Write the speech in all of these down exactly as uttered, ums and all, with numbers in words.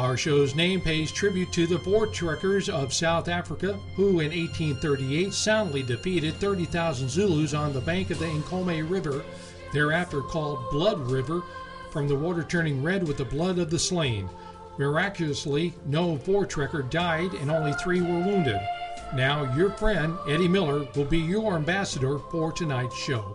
Our show's name pays tribute to the Voortrekkers of South Africa, who in eighteen thirty-eight soundly defeated thirty thousand Zulus on the bank of the Nkomo River, thereafter called Blood River, from the water turning red with the blood of the slain. Miraculously, no Voortrekker died and only three were wounded. Now, your friend, Eddie Miller, will be your ambassador for tonight's show.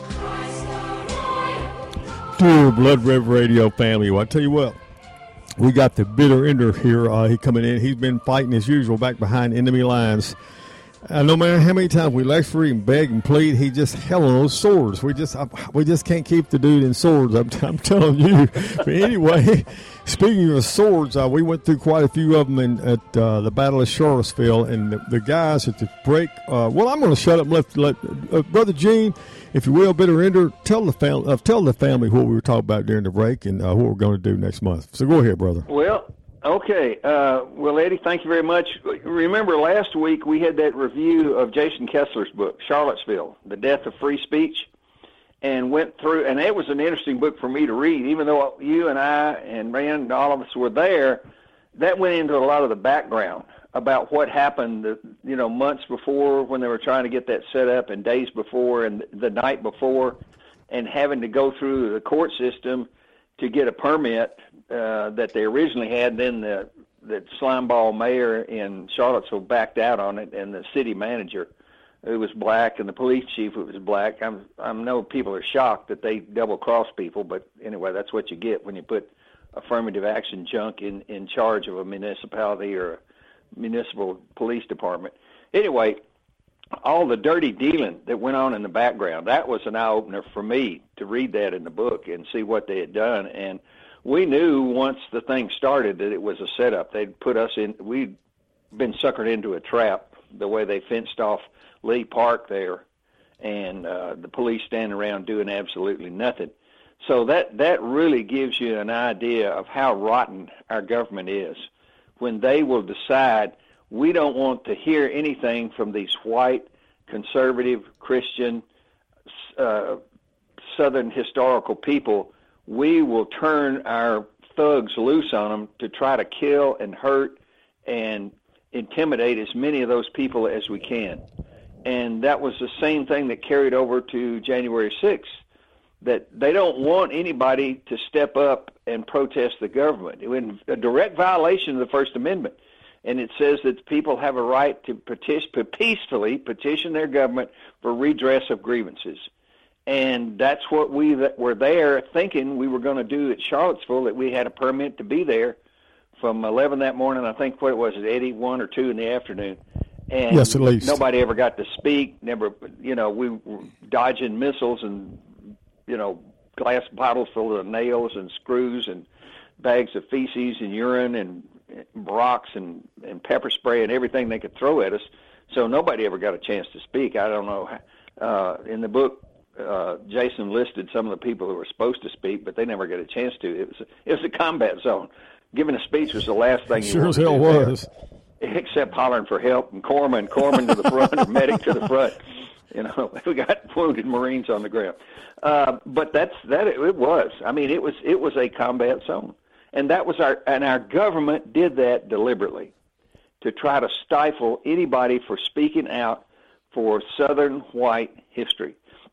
Dear Blood River Radio family, well, I tell you what, we got the bitter ender here. Uh, he coming in. He's been fighting as usual back behind enemy lines. Uh, no matter how many times we lecture and beg and plead, he just held on those swords. We just I, we just can't keep the dude in swords. I'm, I'm telling you. But anyway, speaking of swords, uh, we went through quite a few of them in, at uh, the Battle of Charlottesville, and the, the guys at the break. Uh, well, I'm going to shut up and let, let uh, Brother Gene, if you will, bitter ender, tell the family, uh, tell the family what we were talking about during the break and uh, what we're going to do next month. So go ahead, brother. Well. Okay. Uh, well, Eddie, thank you very much. Remember last week we had that review of Jason Kessler's book, Charlottesville, The Death of Free Speech, and went through, and it was an interesting book for me to read, even though you and I and Rand, all of us were there. That went into a lot of the background about what happened, the, you know, months before when they were trying to get that set up, and days before, and the night before, and having to go through the court system to get a permit uh, that they originally had. Then the, the slimeball mayor in Charlottesville backed out on it, and the city manager, who was black, and the police chief, who was black. I'm, I know people are shocked that they double-cross people, but anyway, that's what you get when you put affirmative action junk in, in charge of a municipality or a municipal police department. Anyway, all the dirty dealing that went on in the background, that was an eye-opener for me to read that in the book and see what they had done. And we knew once the thing started that it was a setup. They'd put us in, we'd been suckered into a trap the way they fenced off Lee Park there, and uh, the police standing around doing absolutely nothing. So that, that really gives you an idea of how rotten our government is when they will decide we don't want to hear anything from these white, conservative, Christian, uh, Southern historical people. We will turn our thugs loose on them to try to kill and hurt and intimidate as many of those people as we can. And that was the same thing that carried over to January sixth, that they don't want anybody to step up and protest the government. It was a direct violation of the First Amendment. And it says that people have a right to petition, peacefully petition their government for redress of grievances. And that's what we that were there thinking we were going to do at Charlottesville, that we had a permit to be there from eleven that morning, I think, what it was, at eighty-one or two in the afternoon. And yes, at least. Nobody ever got to speak. Never, you know, we were dodging missiles and, you know, glass bottles full of nails and screws and bags of feces and urine and rocks and, and pepper spray and everything they could throw at us. So nobody ever got a chance to speak. I don't know. Uh, in the book, uh, Jason listed some of the people who were supposed to speak, but they never got a chance to. It was a, it was a combat zone. Giving a speech was the last thing you sure wanted as hell to do was. There, except hollering for help and corpsman, corpsman to the front, or medic to the front. You know, we got wounded Marines on the ground. Uh, but that's that. It, it was. I mean, it was it was a combat zone. And that was our, and our government did that deliberately to try to stifle anybody for speaking out for Southern white history.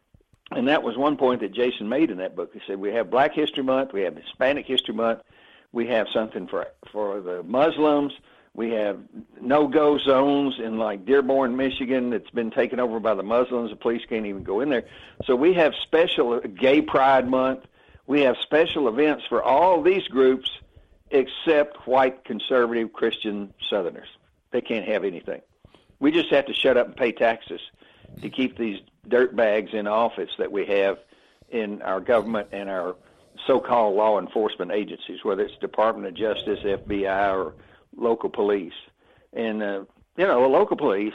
And that was one point that Jason made in that book. He said, we have Black History Month, we have Hispanic History Month, we have something for, for the Muslims, we have no-go zones in like Dearborn, Michigan, that's been taken over by the Muslims. The police can't even go in there. So we have special Gay Pride Month. We have special events for all these groups except white, conservative, Christian Southerners. They can't have anything. We just have to shut up and pay taxes to keep these dirtbags in office that we have in our government and our so-called law enforcement agencies, whether it's Department of Justice, F B I, or local police. And, uh, you know, the local police,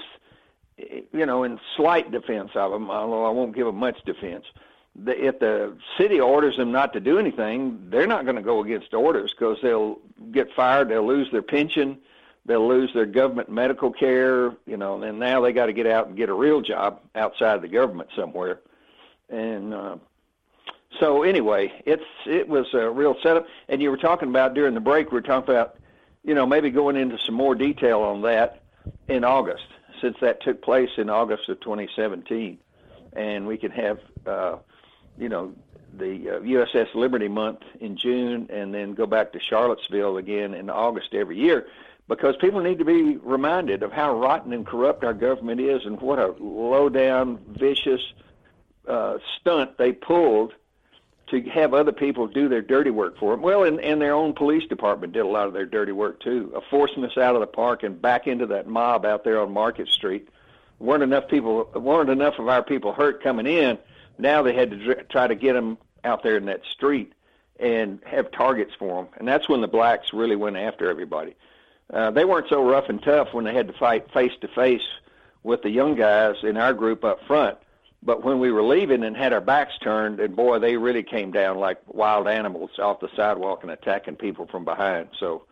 you know, in slight defense of them, although I won't give them much defense, the, if the city orders them not to do anything, they're not going to go against orders because they'll get fired, they'll lose their pension, they'll lose their government medical care, you know, and now they got to get out and get a real job outside the government somewhere. And uh, so anyway, it's it was a real setup. And you were talking about during the break, we were talking about you know, maybe going into some more detail on that in August, since that took place in August of twenty seventeen. And we can have, uh, you know, the uh, U S S Liberty Month in June, and then go back to Charlottesville again in August every year, because people need to be reminded of how rotten and corrupt our government is, and what a low-down, vicious uh, stunt they pulled to have other people do their dirty work for them. Well, and, and their own police department did a lot of their dirty work too, of forcing us out of the park and back into that mob out there on Market Street. weren't enough people, weren't enough of our people hurt coming in. Now they had to dr- try to get them out there in that street and have targets for them. And that's when the blacks really went after everybody. Uh, they weren't so rough and tough when they had to fight face to face with the young guys in our group up front. But when we were leaving and had our backs turned, and boy, they really came down like wild animals off the sidewalk and attacking people from behind. So,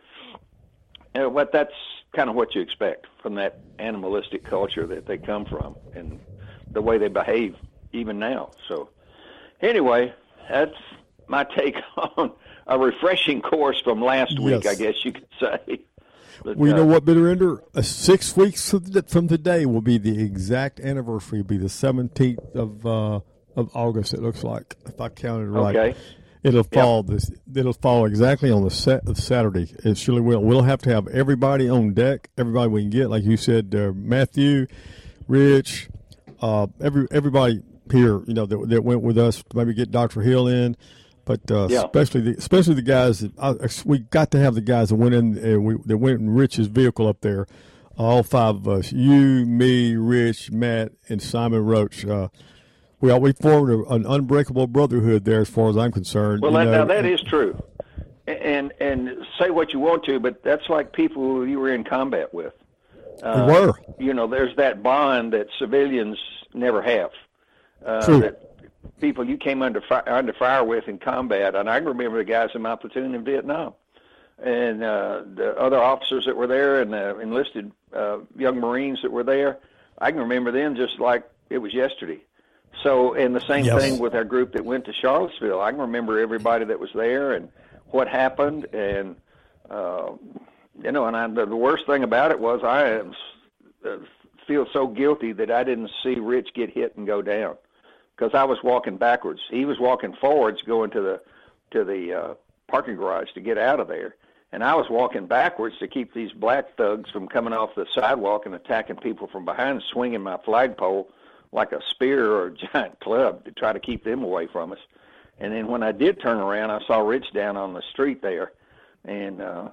you know, what that's kind of what you expect from that animalistic culture that they come from and the way they behave even now. So, anyway, that's my take on a refreshing course from last week, yes. I guess you could say. But, well, you uh, know what, Bitter Ender? Uh, six weeks from today will be the exact anniversary. It'll be the seventeenth of uh, of August. It looks like, if I counted right. Okay. It'll fall. Yep. This. It'll fall exactly on the set of Saturday. It surely will. We'll have to have everybody on deck. Everybody we can get, like you said, uh, Matthew, Rich, uh, every everybody here. You know that that went with us. Maybe get Doctor Hill in. But uh, yeah. especially the especially the guys that uh, we got to have the guys that went in uh, we that went in Rich's vehicle up there, all five of us, you, me, Rich, Matt, and Simon Roach. Uh, we all, we formed a, an unbreakable brotherhood there, as far as I'm concerned. Well, you that, know, now that is true, and and say what you want to, but that's like people who you were in combat with. Uh, we were. You know, there's that bond that civilians never have. Uh, True. That, people you came under fire, under fire with in combat, and I remember the guys in my platoon in Vietnam, and uh, the other officers that were there, and the enlisted uh, young Marines that were there. I can remember them just like it was yesterday. So, and the same yes. thing with our group that went to Charlottesville. I can remember everybody that was there and what happened, and uh, you know, and I, the, the worst thing about it was I am, uh, feel so guilty that I didn't see Rich get hit and go down. Because I was walking backwards. He was walking forwards, going to the to the uh, parking garage to get out of there, and I was walking backwards to keep these black thugs from coming off the sidewalk and attacking people from behind, swinging my flagpole like a spear or a giant club to try to keep them away from us. And then when I did turn around, I saw Rich down on the street there, and uh,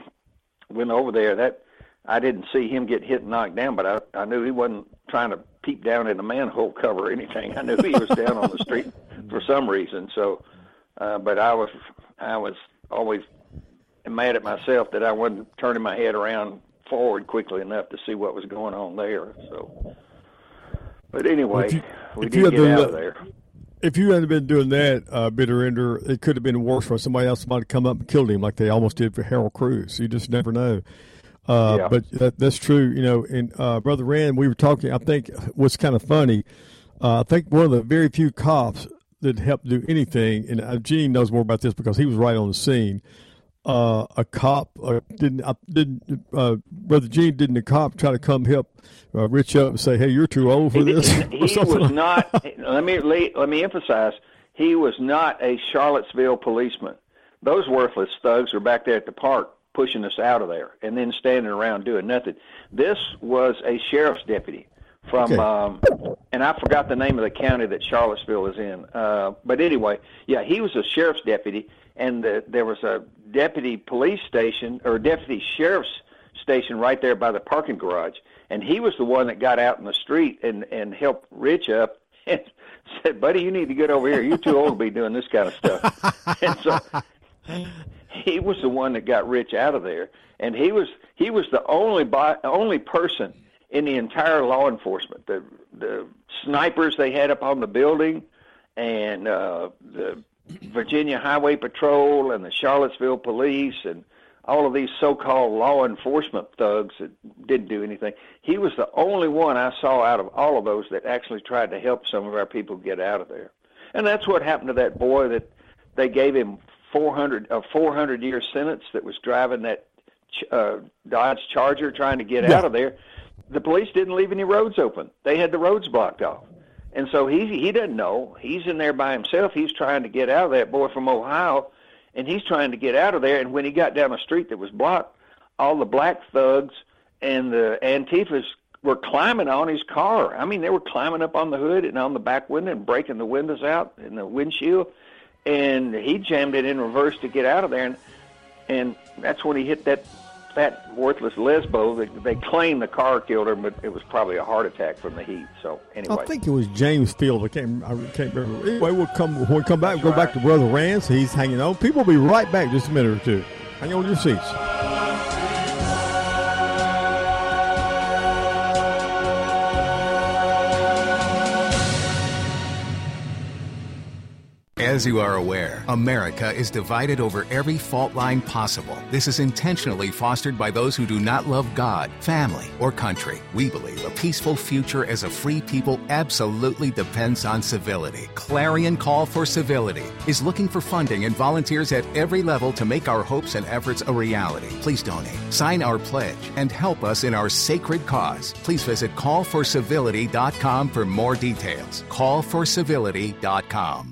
went over there. That I didn't see him get hit and knocked down, but I, I knew he wasn't trying to peep down in a manhole cover or anything. I knew he was down on the street for some reason. So, uh, but I was, I was always mad at myself that I wasn't turning my head around forward quickly enough to see what was going on there. So, but anyway, you, we did get out of there. If you hadn't been doing that, uh, Bitter Ender, it could have been worse for somebody else. Might have come up and killed him like they almost did for Harold Cruz. You just never know. Uh, yeah. But that, that's true, you know. And uh, Brother Rand, we were talking. I think what's kind of funny. Uh, I think one of the very few cops that helped do anything, and uh, Gene knows more about this because he was right on the scene. Uh, a cop uh, didn't. Uh, didn't uh, Brother Gene didn't a cop try to come help uh, Rich up and say, "Hey, you're too old for he, this." He, he was not. let me let me emphasize. He was not a Charlottesville policeman. Those worthless thugs were back there at the park, pushing us out of there and then standing around doing nothing. This was a sheriff's deputy from, okay. um, and I forgot the name of the county that Charlottesville is in. Uh, but anyway, yeah, he was a sheriff's deputy, and the, there was a deputy police station or deputy sheriff's station right there by the parking garage. And he was the one that got out in the street and, and helped Rich up and said, "Buddy, you need to get over here. You're too old to be doing this kind of stuff." And so he was the one that got Rich out of there, and he was he was the only by, only person in the entire law enforcement. The the snipers they had up on the building, and uh, the Virginia Highway Patrol, and the Charlottesville Police, and all of these so-called law enforcement thugs that didn't do anything. He was the only one I saw out of all of those that actually tried to help some of our people get out of there. And that's what happened to that boy that they gave him four hundred a four hundred year sentence that was driving that uh, Dodge Charger trying to get Yeah. out of there. The police didn't leave any roads open. They had the roads blocked off. And so he he doesn't know. He's in there by himself. He's trying to get out of that boy from Ohio, and he's trying to get out of there. And when he got down a street that was blocked, all the black thugs and the Antifas were climbing on his car. I mean, they were climbing up on the hood and on the back window and breaking the windows out and the windshield. And he jammed it in reverse to get out of there. And, and that's when he hit that fat, worthless lesbo. They, they claimed the car killed her, but it was probably a heart attack from the heat. So anyway. I think it was James Field. I can't, I can't remember. Anyway, we'll come, when we come back, we'll go back to Brother Rance. He's hanging on. People will be right back in just a minute or two. Hang on to your seats. As you are aware, America is divided over every fault line possible. This is intentionally fostered by those who do not love God, family, or country. We believe a peaceful future as a free people absolutely depends on civility. Clarion Call for Civility is looking for funding and volunteers at every level to make our hopes and efforts a reality. Please donate, sign our pledge, and help us in our sacred cause. Please visit call for civility dot com for more details. call for civility dot com.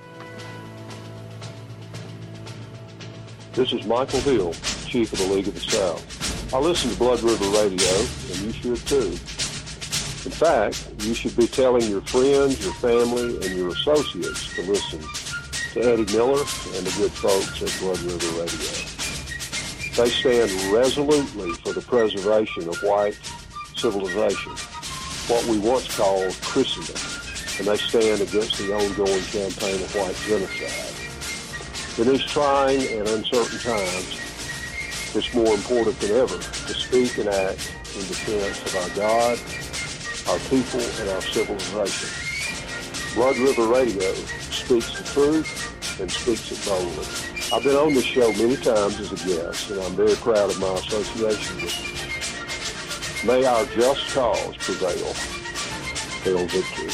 This is Michael Hill, Chief of the League of the South. I listen to Blood River Radio, and you should too. In fact, you should be telling your friends, your family, and your associates to listen to Eddie Miller and the good folks at Blood River Radio. They stand resolutely for the preservation of white civilization, what we once called Christendom, and they stand against the ongoing campaign of white genocide. In these trying and uncertain times, it's more important than ever to speak and act in defense of our God, our people, and our civilization. Blood River Radio speaks the truth and speaks it boldly. I've been on this show many times as a guest, and I'm very proud of my association with you. May our just cause prevail. Hail victory.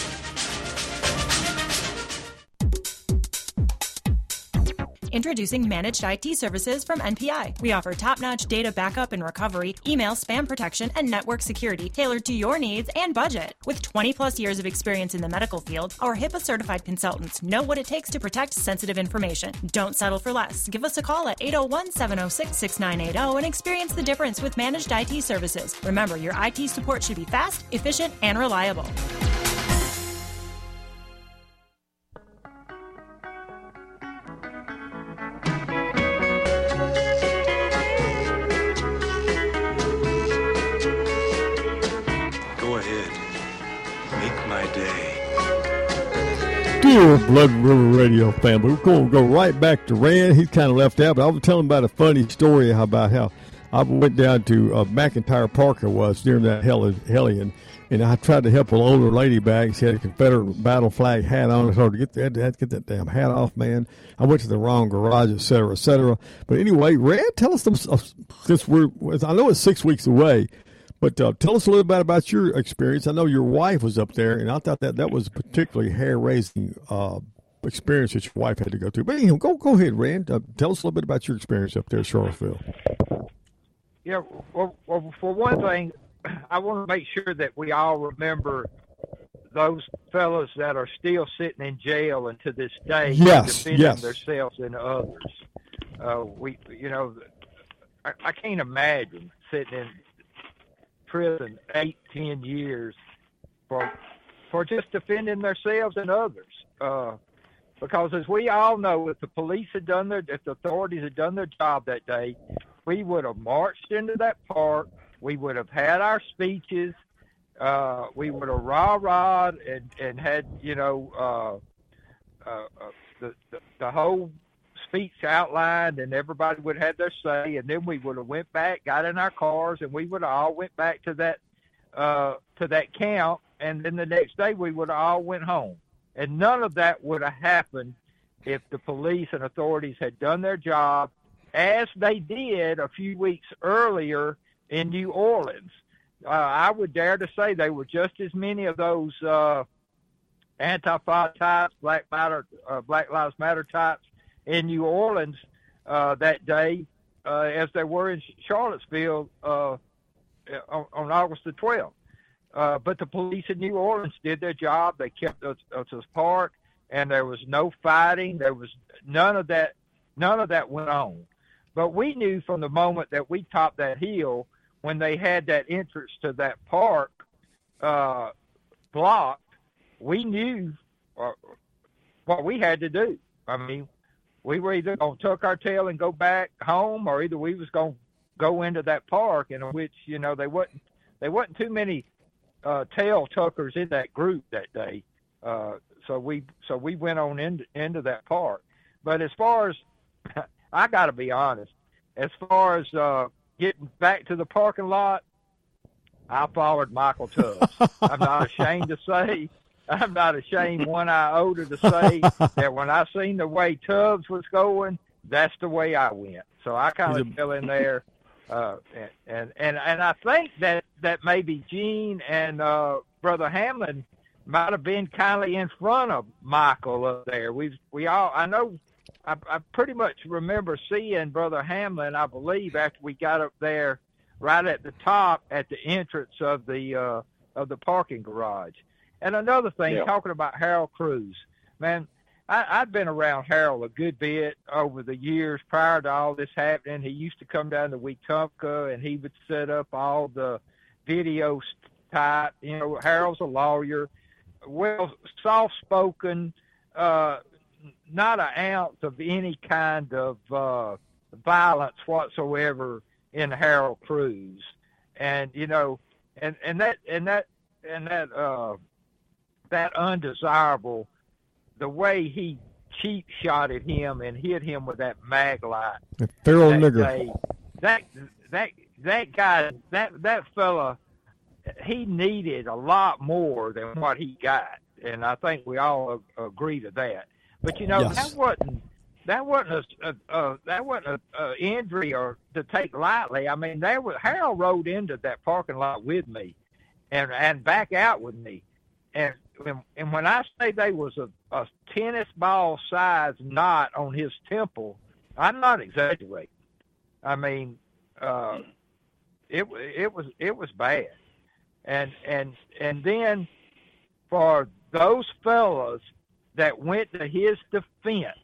Introducing Managed I T Services from N P I. We offer top-notch data backup and recovery, email spam protection, and network security tailored to your needs and budget. With twenty plus years of experience in the medical field, our HIPAA-certified consultants know what it takes to protect sensitive information. Don't settle for less. Give us a call at eight oh one, seven oh six, six nine eight oh and experience the difference with Managed I T Services. Remember, your I T support should be fast, efficient, and reliable. Dear Blood River Radio family, we're going to go right back to Rand. He's kind of left out, but I was telling about a funny story about how I went down to uh, McIntyre Park. I was during that hell- hellion, and I tried to help an older lady back. She had a Confederate battle flag hat on. It's hard to get that, had to get that damn hat off, man. I went to the wrong garage, et cetera, et cetera. But anyway, Rand, tell us, some, uh, since we're, I know it's six weeks away, but uh, tell us a little bit about your experience. I know your wife was up there, and I thought that that was a particularly hair-raising uh, experience that your wife had to go through. But anyway, go go ahead, Rand. Uh, tell us a little bit about your experience up there at Charlottesville. Yeah, well, well, for one thing, I want to make sure that we all remember those fellows that are still sitting in jail and to this day yes, defending yes. themselves and others. Uh, we, you know, I, I can't imagine sitting in prison eight, ten years for for just defending themselves and others. Uh, because as we all know, if the police had done their, if the authorities had done their job that day, we would have marched into that park. We would have had our speeches. Uh, we would have rah-rahed and, and had, you know, uh, uh, uh, the, the the whole speech outlined, and everybody would have their say, and then we would have went back, got in our cars, and we would have all went back to that uh, to that camp, and then the next day we would have all went home. And none of that would have happened if the police and authorities had done their job as they did a few weeks earlier in New Orleans. Uh, I would dare to say they were just as many of those uh, Antifa types, Black Matter, uh, Black Lives Matter types in New Orleans uh, that day uh, as they were in Charlottesville uh, on, on August the twelfth. Uh, but the police in New Orleans did their job. They kept us, us apart, and there was no fighting. There was none of that. None of that went on. But we knew from the moment that we topped that hill, when they had that entrance to that park uh, blocked, we knew uh, what we had to do. I mean, we were either going to tuck our tail and go back home, or either we was going to go into that park, in which, you know, they wasn't, they wasn't too many uh, tail tuckers in that group that day. Uh, so we so we went on into, into that park. But as far as, I got to be honest, as far as uh, getting back to the parking lot, I followed Michael Tubbs. I'm not ashamed to say, I'm not ashamed one iota to say that when I seen the way Tubbs was going, that's the way I went. So I kind of fell in there. Uh, and, and, and, and I think that, that maybe Gene and uh, Brother Hamlin might have been kind of in front of Michael up there. We we all, I know, I, I pretty much remember seeing Brother Hamlin, I believe, after we got up there right at the top at the entrance of the uh, of the parking garage. And another thing, yeah. talking about Harold Cruz, man, I, I've been around Harold a good bit over the years prior to all this happening. He used to come down to Wetumpka, and he would set up all the video type. You know, Harold's a lawyer, well, soft-spoken, uh, not an ounce of any kind of uh, violence whatsoever in Harold Cruz. And, you know, and, and that, and that, and that, uh, that undesirable, the way he cheap shotted him and hit him with that mag light. A feral that nigger. Day, that, that, that guy, that, that fella, he needed a lot more than what he got. And I think we all agree to that. But, you know, yes. that wasn't, that wasn't a, a, a that wasn't a, a injury or to take lightly. I mean, there was, Harold rode into that parking lot with me and, and back out with me. And, and when I say they was a, a tennis ball size knot on his temple, I'm not exaggerating. I mean, uh, it, it was, it was bad. And, and, and then for those fellas that went to his defense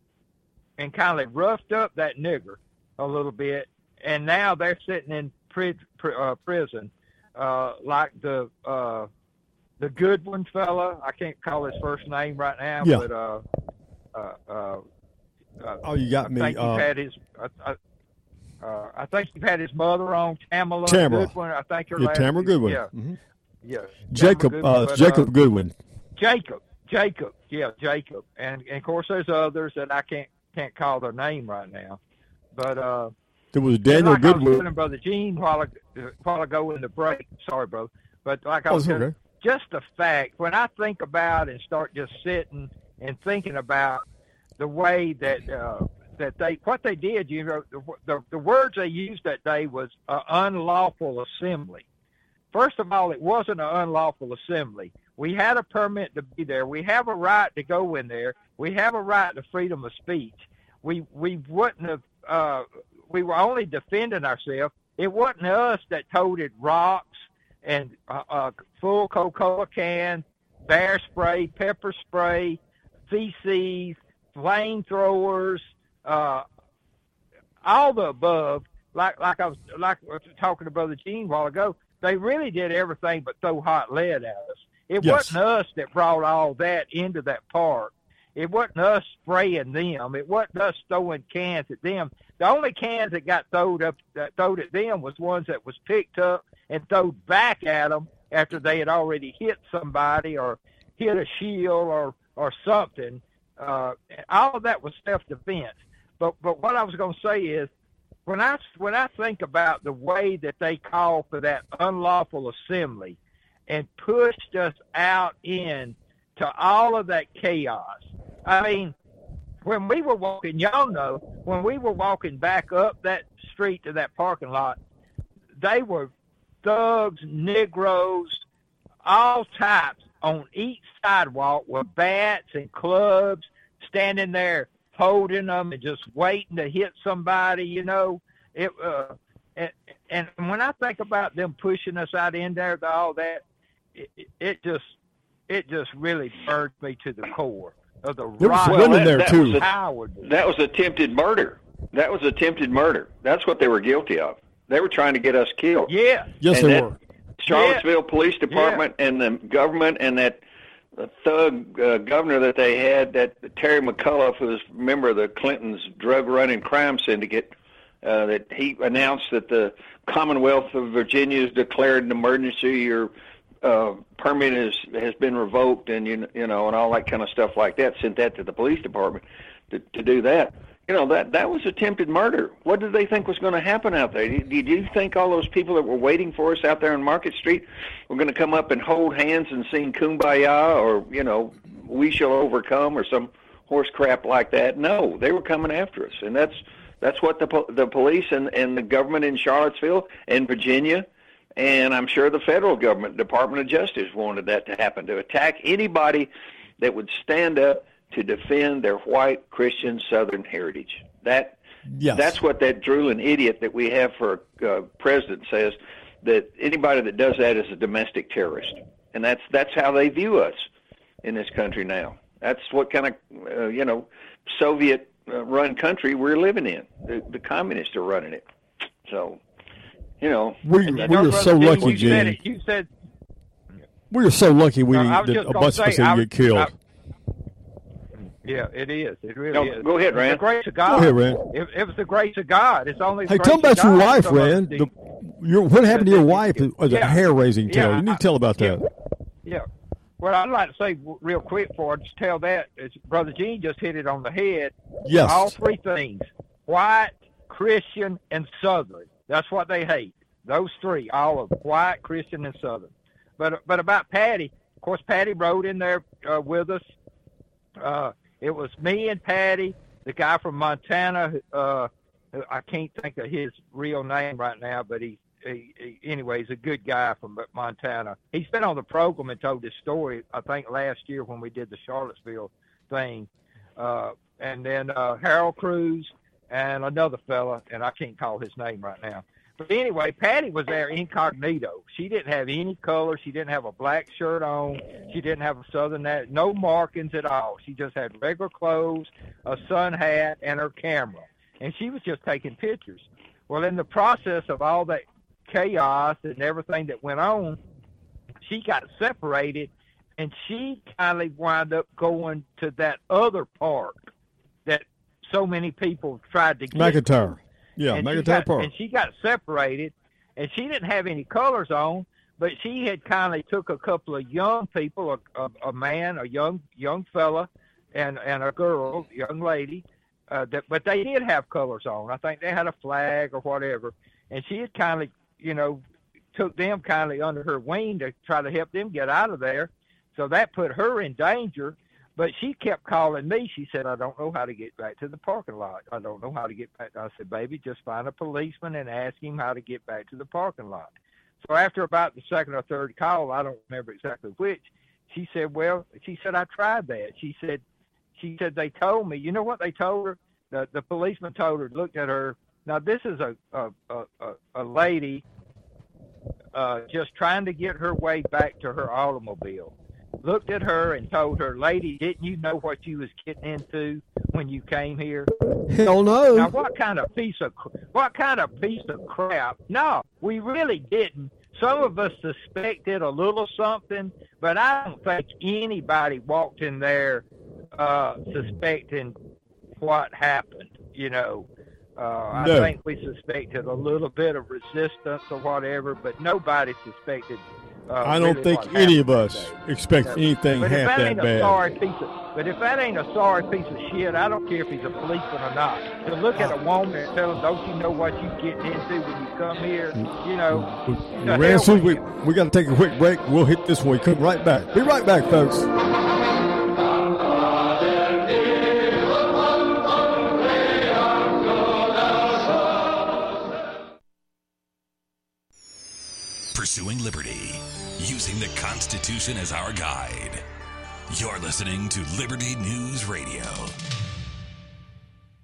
and kind of roughed up that nigger a little bit, and now they're sitting in pri- pri- uh, prison, uh, like the uh, the Goodwin fella. I can't call his first name right now, yeah. but uh, uh, uh, uh, oh, you got I me. Think uh, you've had his. Uh, uh, uh, I think you've had his mother on, Tamala Tamara. Goodwin. I think her yeah, last Tamara Goodwin. Yeah, mm-hmm. yeah. Jacob, Goodwin, uh, but, Jacob uh, Goodwin. Jacob, Jacob, yeah, Jacob, and, and of course there's others that I can't can't call their name right now, but uh, there was Daniel like Goodwin. I was telling Brother Gene while a while ago in the break. Sorry, bro, but like I oh, was telling, okay. just the fact when I think about and start just sitting and thinking about the way that uh, that they what they did, you know, the the, the words they used that day was uh, unlawful assembly. First of all, it wasn't an unlawful assembly. We had a permit to be there. We have a right to go in there. We have a right to freedom of speech. We we wouldn't have. Uh, we were only defending ourselves. It wasn't us that toted rocks and uh, uh, full Coca-Cola cans, bear spray, pepper spray, feces, flamethrowers, uh, all the above. Like like I was like I was talking to Brother Gene a while ago. They really did everything but throw hot lead at us. It yes. wasn't us that brought all that into that park. It wasn't us spraying them. It wasn't us throwing cans at them. The only cans that got thrown up, that thrown at them was ones that was picked up and thrown back at them after they had already hit somebody or hit a shield or, or something. Uh, all of that was self-defense. But but what I was going to say is, when I when I think about the way that they called for that unlawful assembly and pushed us out in to all of that chaos. I mean, when we were walking, y'all know, when we were walking back up that street to that parking lot, they were thugs, Negroes, all types on each sidewalk with bats and clubs, standing there holding them and just waiting to hit somebody, you know. it uh, and, and when I think about them pushing us out in there to all that, it, it just it just really burns me to the core of the there was right. women that, there that too. Was a, that was attempted murder. That was attempted murder. That's what they were guilty of. They were trying to get us killed. Yeah. Yes, and they that were. Charlottesville yeah. Police Department yeah. and the government and that thug uh, governor that they had, that Terry McAuliffe, who was a member of the Clintons' drug-running crime syndicate, uh, that he announced that the Commonwealth of Virginia has declared an emergency, your uh, permit is, has been revoked, and you, you know, and all that kind of stuff like that. Sent that to the police department to, to do that. You know, that that was attempted murder. What did they think was going to happen out there? Did, did you think all those people that were waiting for us out there on Market Street were going to come up and hold hands and sing Kumbaya, or, you know, We Shall Overcome, or some horse crap like that? No, they were coming after us. And that's that's what the the police and, and the government in Charlottesville and Virginia, and I'm sure the federal government, Department of Justice, wanted that to happen, to attack anybody that would stand up to defend their white Christian Southern heritage. That yes. That's what that drooling idiot that we have for uh, president says, that anybody that does that is a domestic terrorist. And that's that's how they view us in this country now. That's what kind of, uh, you know, Soviet-run uh, country we're living in. The, the communists are running it. So, you know. We, we are so lucky, Gene. You said, we are so lucky we no, didn't, that a bunch of us didn't get killed. I, Yeah, it is. It really no, is. Go ahead, Rand. The grace of God. Go ahead, Rand. It, it was the grace of God. It's only. The hey, grace tell me about of your God wife, so much Rand. the, The, your, what happened to your wife? It was yeah, a hair-raising tale. yeah, you need to tell about yeah, that. Yeah. Well, I'd like to say real quick before I just tell that, is Brother Gene just hit it on the head. Yes. All three things: white, Christian, and Southern. That's what they hate. Those three, all of them: white, Christian, and Southern. But but about Patty, of course, Patty rode in there uh, with us. Uh, It was me and Patty, the guy from Montana. Uh, I can't think of his real name right now, but he, he, he, anyway, he's a good guy from Montana. He's been on the program and told this story, I think, last year when we did the Charlottesville thing. Uh, and then uh, Harold Cruz and another fella, and I can't call his name right now. But anyway, Patty was there incognito. She didn't have any color. She didn't have a black shirt on. She didn't have a Southern, no markings at all. She just had regular clothes, a sun hat, and her camera. And she was just taking pictures. Well, in the process of all that chaos and everything that went on, she got separated, and she kind of wound up going to that other park that so many people tried to get McIntyre. Yeah, and McIntyre she got, Park. And she got separated, and she didn't have any colors on, but she had kind of took a couple of young people, a, a, a man, a young young fella, and and a girl, young lady, uh, that, but they did have colors on. I think they had a flag or whatever, and she had kind of, you know, took them kind of under her wing to try to help them get out of there. So that put her in danger. But she kept calling me. She said, I don't know how to get back to the parking lot. I don't know how to get back. I said, baby, just find a policeman and ask him how to get back to the parking lot. So after about the second or third call, I don't remember exactly which, she said, well, she said, I tried that. She said, she said, they told me, you know what they told her? The, the policeman told her, looked at her. Now, this is a, a, a, a lady uh, just trying to get her way back to her automobile. Looked at her and told her, lady, didn't you know what you was getting into when you came here? Hell no. Now, what kind of piece of what kind of piece of crap? No, we really didn't. Some of us suspected a little something, but I don't think anybody walked in there uh, suspecting what happened. You know, uh, no. I think we suspected a little bit of resistance or whatever, but nobody suspected. Uh, I don't really think any of us expect no. anything but half if that, that ain't bad. A sorry piece of, but if that ain't a sorry piece of shit, I don't care if he's a policeman or not. To look at a woman and tell him, don't you know what you getting into when you come here? You know. Rand, soon we, we got to take a quick break. We'll hit this one. We come right back. Be right back, folks. Pursuing liberty, using the Constitution as our guide. You're listening to Liberty News Radio.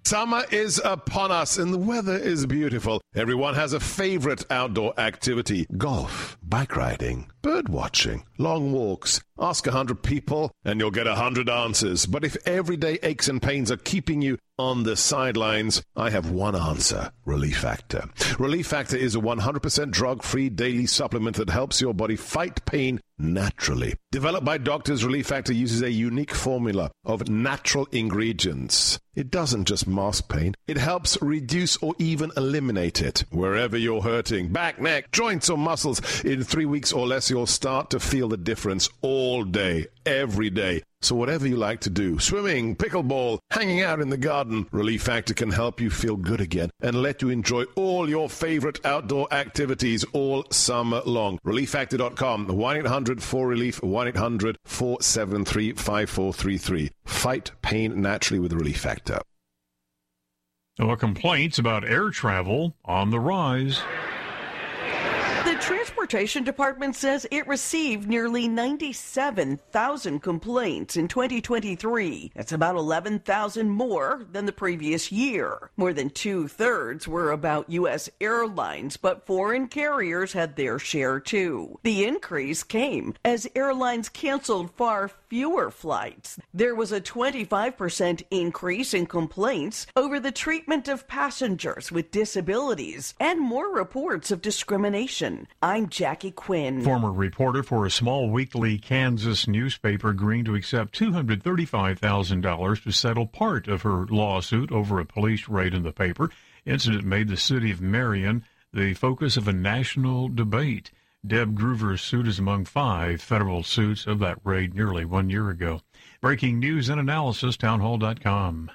Summer is upon us and the weather is beautiful. Everyone has a favorite outdoor activity. Golf, bike riding, bird watching, long walks. Ask a hundred people and you'll get a hundred answers. But if everyday aches and pains are keeping you on the sidelines, I have one answer: Relief Factor. Relief Factor is a one hundred percent drug-free daily supplement that helps your body fight pain naturally. Developed by doctors, Relief Factor uses a unique formula of natural ingredients. It doesn't just mask pain, it helps reduce or even eliminate it. Wherever you're hurting, back, neck, joints or muscles, in three weeks or less you'll start to feel the difference all day, every day. So whatever you like to do, swimming, pickleball, hanging out in the garden, Relief Factor can help you feel good again and let you enjoy all your favorite outdoor activities all summer long. relief factor dot com, one eight hundred four relief, one eight hundred four seven three five four three three. Fight pain naturally with Relief Factor. Well, complaints about air travel on the rise. The Transportation Department says it received nearly ninety-seven thousand complaints in twenty twenty-three. That's about eleven thousand more than the previous year. More than two-thirds were about U S airlines, but foreign carriers had their share too. The increase came as airlines canceled far fewer flights. There was a twenty-five percent increase in complaints over the treatment of passengers with disabilities and more reports of discrimination. I'm Jackie Quinn. Former reporter for a small weekly Kansas newspaper agreeing to accept two hundred thirty-five thousand dollars to settle part of her lawsuit over a police raid in the paper. Incident made the city of Marion the focus of a national debate. Deb Groover's suit is among five federal suits of that raid nearly one year ago. Breaking news and analysis, townhall dot com.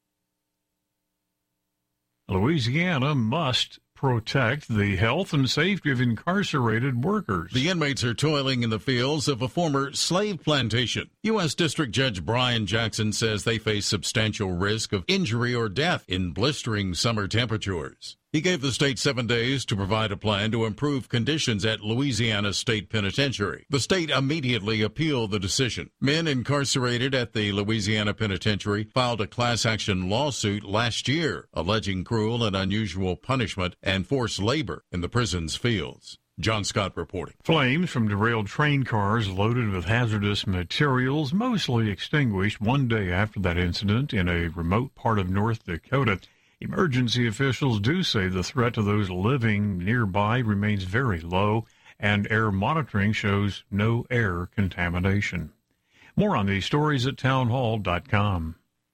Louisiana must protect the health and safety of incarcerated workers. The inmates are toiling in the fields of a former slave plantation. U S District Judge Brian Jackson says they face substantial risk of injury or death in blistering summer temperatures. He gave the state seven days to provide a plan to improve conditions at Louisiana State Penitentiary. The state immediately appealed the decision. Men incarcerated at the Louisiana Penitentiary filed a class action lawsuit last year, alleging cruel and unusual punishment and forced labor in the prison's fields. John Scott reporting. Flames from derailed train cars loaded with hazardous materials mostly extinguished one day after that incident in a remote part of North Dakota. Emergency officials do say the threat to those living nearby remains very low, and air monitoring shows no air contamination. More on these stories at townhall dot com.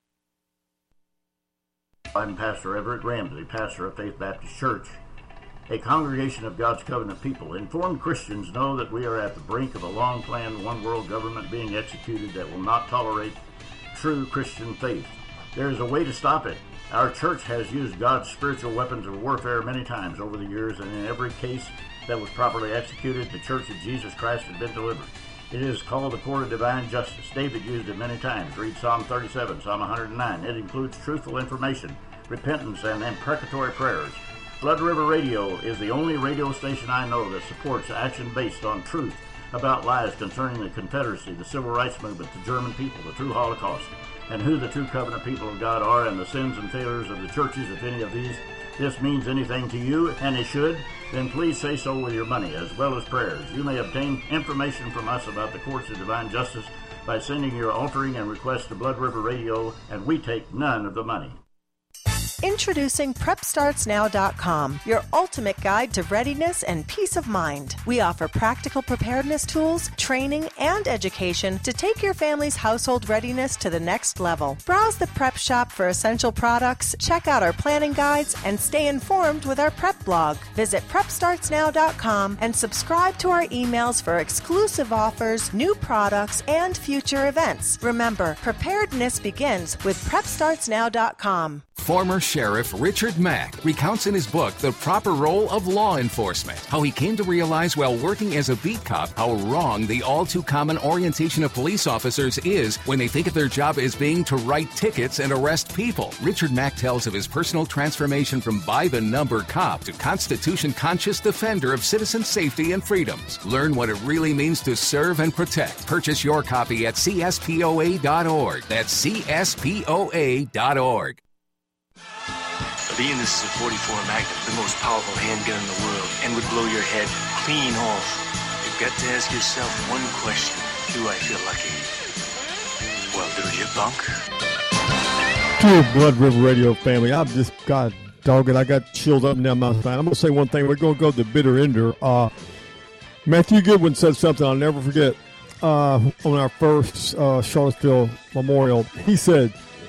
I'm Pastor Everett Ramsey, pastor of Faith Baptist Church, a congregation of God's covenant people. Informed Christians know that we are at the brink of a long-planned one-world government being executed that will not tolerate true Christian faith. There is a way to stop it. Our church has used God's spiritual weapons of warfare many times over the years, and in every case that was properly executed, the Church of Jesus Christ has been delivered. It is called the Court of Divine Justice. David used it many times. Read Psalm thirty-seven, Psalm one hundred nine. It includes truthful information, repentance, and imprecatory prayers. Blood River Radio is the only radio station I know that supports action based on truth about lies concerning the Confederacy, the Civil Rights Movement, the German people, the true Holocaust, and who the true covenant people of God are, and the sins and failures of the churches. If any of these this means anything to you, and it should, then please say so with your money as well as prayers. You may obtain information from us about the courts of divine justice by sending your altering and request to Blood River Radio, and we take none of the money. Introducing prep starts now dot com, your ultimate guide to readiness and peace of mind. We offer practical preparedness tools, training, and education to take your family's household readiness to the next level. Browse the prep shop for essential products, check out our planning guides, and stay informed with our prep blog. Visit prep starts now dot com and subscribe to our emails for exclusive offers, new products, and future events. Remember, preparedness begins with prep starts now dot com. Former Sheriff Richard Mack recounts in his book The Proper Role of Law Enforcement how he came to realize while working as a beat cop how wrong the all-too-common orientation of police officers is when they think of their job as being to write tickets and arrest people. Richard Mack tells of his personal transformation from by-the-number cop to Constitution-conscious defender of citizen safety and freedoms. Learn what it really means to serve and protect. Purchase your copy at C S P O A dot org. That's C S P O A dot org. Being this is a forty-four Magnum, the most powerful handgun in the world, and would blow your head clean off, you've got to ask yourself one question. Do I feel lucky? Well, do you, punk? Dear Blood River Radio family, I've just got, dog it, I got chilled up and down my spine. I'm going to say one thing. We're going to go to the bitter ender. Uh, Matthew Goodwin said something I'll never forget uh, on our first uh, Charlottesville Memorial. He said,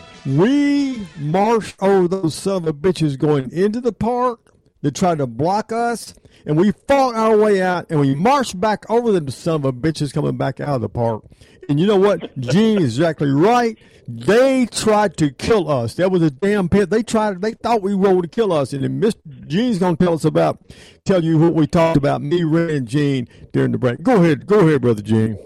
we marched over those son of a bitches going into the park that tried to block us, and we fought our way out, and we marched back over the son of a bitches coming back out of the park. And you know what? Gene is exactly right. They tried to kill us. That was a damn pit. They tried. They thought we were going to kill us. And then Mister Gene's going to tell us about, tell you what we talked about, me, Ray, and Gene during the break. Go ahead. Go ahead, Brother Gene.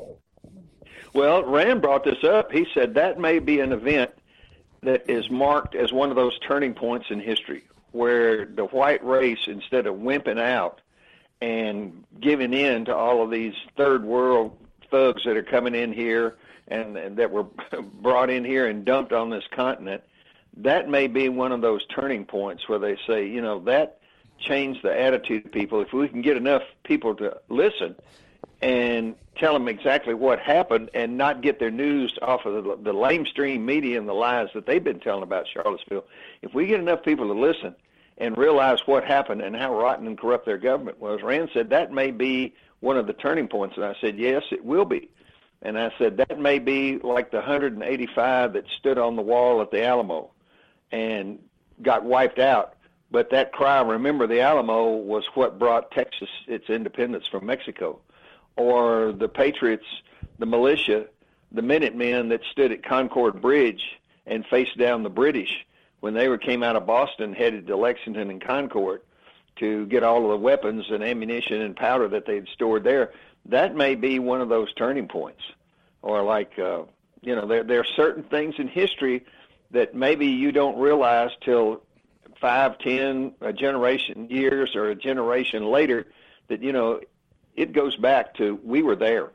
Well, Rand brought this up. He said that may be an event that is marked as one of those turning points in history where the white race, instead of wimping out and giving in to all of these third world thugs that are coming in here and, and that were brought in here and dumped on this continent, that may be one of those turning points where they say, you know, that changed the attitude of people. If we can get enough people to listen and tell them exactly what happened and not get their news off of the, the lamestream media and the lies that they've been telling about Charlottesville, if we get enough people to listen and realize what happened and how rotten and corrupt their government was, Rand said that may be one of the turning points. And I said, yes, it will be. And I said, that may be like the one hundred eighty-five that stood on the wall at the Alamo and got wiped out. But that cry, remember the Alamo, was what brought Texas its independence from Mexico. Or the Patriots, the militia, the Minutemen that stood at Concord Bridge and faced down the British when they were came out of Boston, headed to Lexington and Concord to get all of the weapons and ammunition and powder that they'd stored there. That may be one of those turning points. Or like, uh, you know, there, there are certain things in history that maybe you don't realize till five, ten, a generation years or a generation later that, you know, it goes back to we were there.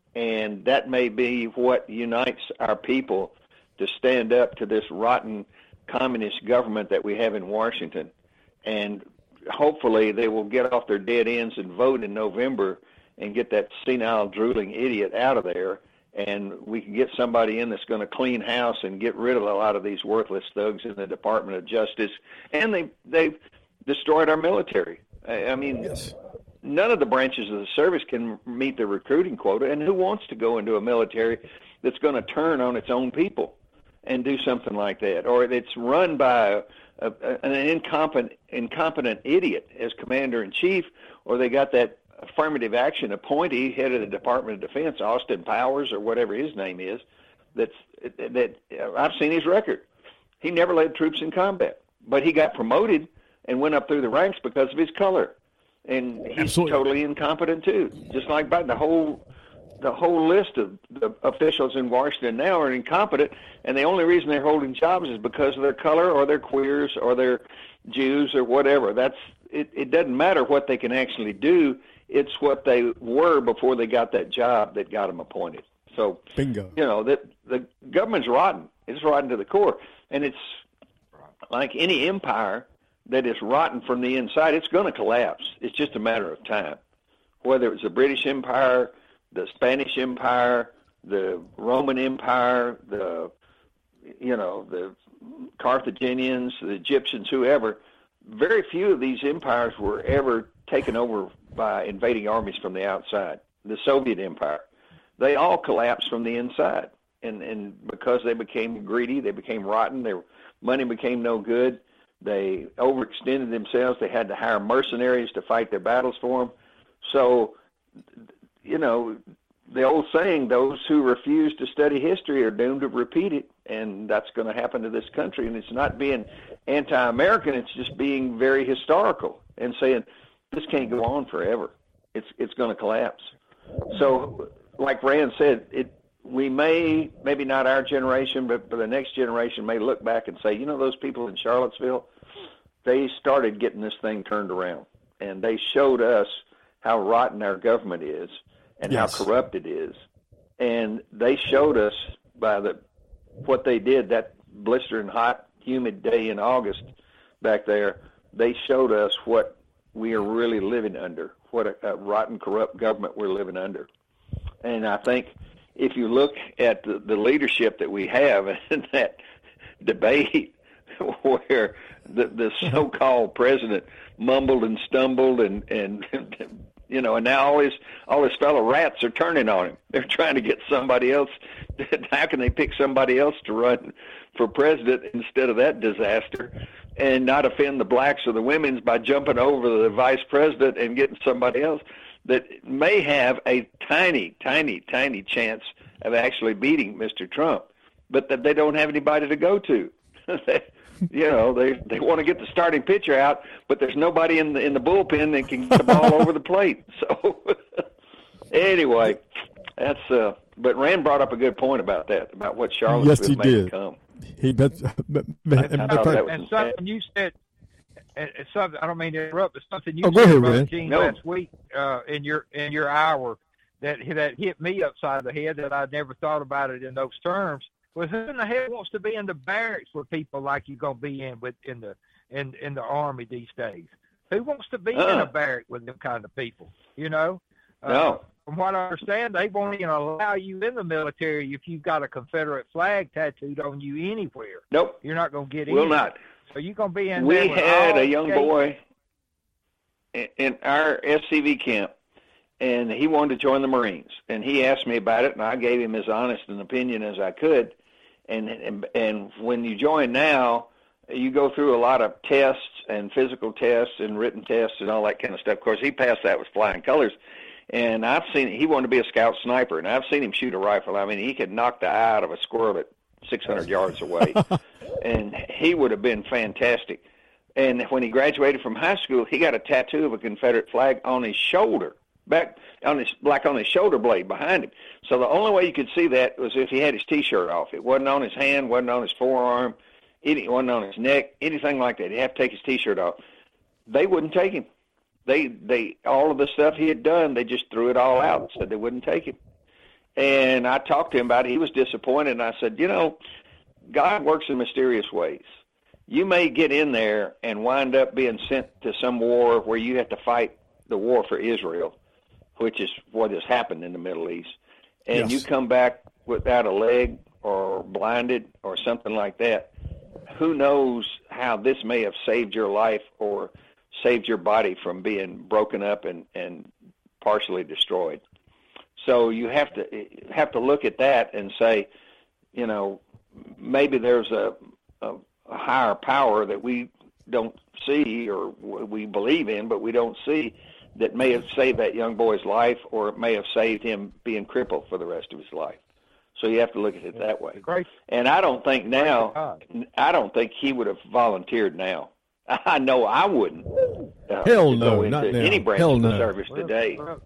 And that may be what unites our people to stand up to this rotten communist government that we have in Washington. And hopefully they will get off their dead ends and vote in November and get that senile, drooling idiot out of there. And we can get somebody in that's going to clean house and get rid of a lot of these worthless thugs in the Department of Justice. And they, they've destroyed our military. I, I mean, yes. None of the branches of the service can meet the recruiting quota. And who wants to go into a military that's going to turn on its own people and do something like that? Or it's run by a, a, an incompetent, incompetent idiot as commander-in-chief, or they got that affirmative action appointee, head of the Department of Defense, Austin Powers or whatever his name is, that's that I've seen his record. He never led troops in combat, but he got promoted and went up through the ranks because of his color. And he's Absolutely. Totally incompetent too. Just like Biden, the whole the whole list of the officials in Washington now are incompetent, and the only reason they're holding jobs is because of their color or they're queers or they're Jews or whatever. That's it, it doesn't matter what they can actually do. It's what they were before they got that job that got them appointed. So, bingo. You know, that the government's rotten. It's rotten to the core. And it's like any empire that is rotten from the inside, it's going to collapse. It's just a matter of time. Whether it's the British Empire, the Spanish Empire, the Roman Empire, the, you know, the Carthaginians, the Egyptians, whoever, very few of these empires were ever taken over by invading armies from the outside. The Soviet Empire, they all collapsed from the inside. And, and because they became greedy, they became rotten, their money became no good, they overextended themselves, they had to hire mercenaries to fight their battles for them. So, you know, the old saying, those who refuse to study history are doomed to repeat it, and that's going to happen to this country. And it's not being anti-American, it's just being very historical and saying, this can't go on forever. It's it's going to collapse. So, like Rand said, it we may, maybe not our generation, but, but the next generation may look back and say, you know, those people in Charlottesville, they started getting this thing turned around, and they showed us how rotten our government is and yes. how corrupt it is. And they showed us by the what they did that blistering hot, humid day in August back there, they showed us what we are really living under, what a, a rotten, corrupt government we're living under. And I think if you look at the, the leadership that we have in that debate where the, the so-called president mumbled and stumbled and, and you know, and now all his all his fellow rats are turning on him. They're trying to get somebody else. How can they pick somebody else to run for president instead of that disaster, and not offend the blacks or the women's by jumping over the vice president and getting somebody else that may have a tiny, tiny, tiny chance of actually beating Mister Trump, but that they don't have anybody to go to. You know, they they want to get the starting pitcher out, but there's nobody in the in the bullpen that can get the ball over the plate. So anyway, that's uh. But Rand brought up a good point about that, about what Charlottesville yes, he may did. become. He does. And, and something you said, and something I don't mean to interrupt, but something you oh, said, ahead, Brother Rand. Gene, No. last week uh, in your in your hour that that hit me upside the head that I never thought about it in those terms. Was who in the hell wants to be in the barracks with people like you're gonna be in with in the in in the army these days? Who wants to be uh. in a barrack with them kind of people? You know. Uh, No. From what I understand, they won't even allow you in the military if you've got a Confederate flag tattooed on you anywhere. Nope. You're not going to get in. Will not. So you're going to be in We there with had all a young skates. boy in, in our S C V camp, and he wanted to join the Marines. And he asked me about it, and I gave him as honest an opinion as I could. And and, and when you join now, you go through a lot of tests and physical tests and written tests and all that kind of stuff. Of course, he passed that with flying colors. And I've seen he wanted to be a scout sniper, and I've seen him shoot a rifle. I mean, he could knock the eye out of a squirrel at six hundred yards away, and he would have been fantastic. And when he graduated from high school, he got a tattoo of a Confederate flag on his shoulder, back on his like on his shoulder blade behind him. So the only way you could see that was if he had his T-shirt off. It wasn't on his hand, wasn't on his forearm, it wasn't on his neck, anything like that. He'd have to take his T-shirt off. They wouldn't take him. They, they, all of the stuff he had done, they just threw it all out and said they wouldn't take him. And I talked to him about it. He was disappointed. And I said, you know, God works in mysterious ways. You may get in there and wind up being sent to some war where you have to fight the war for Israel, which is what has happened in the Middle East. And Yes. you come back without a leg or blinded or something like that. Who knows how this may have saved your life or saved your body from being broken up and, and partially destroyed. So you have to have to look at that and say, you know, maybe there's a, a, a higher power that we don't see or we believe in, but we don't see, that may have saved that young boy's life, or it may have saved him being crippled for the rest of his life. So you have to look at it that way. Great. And I don't think now, I don't think he would have volunteered now. I know I wouldn't. Uh, Hell to no, go into not now. any branch Hell of the no. service Well, today. well,